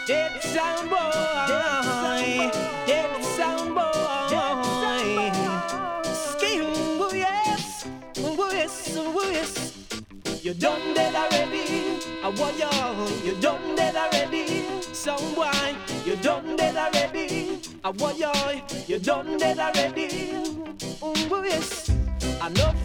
Dead sound boy, dead sound boy. Skin, oh yes, oh yes, oh yes. You done dead already. I want you done dead already. Some boy, you done dead already. I want you done dead already. Oh yes. I know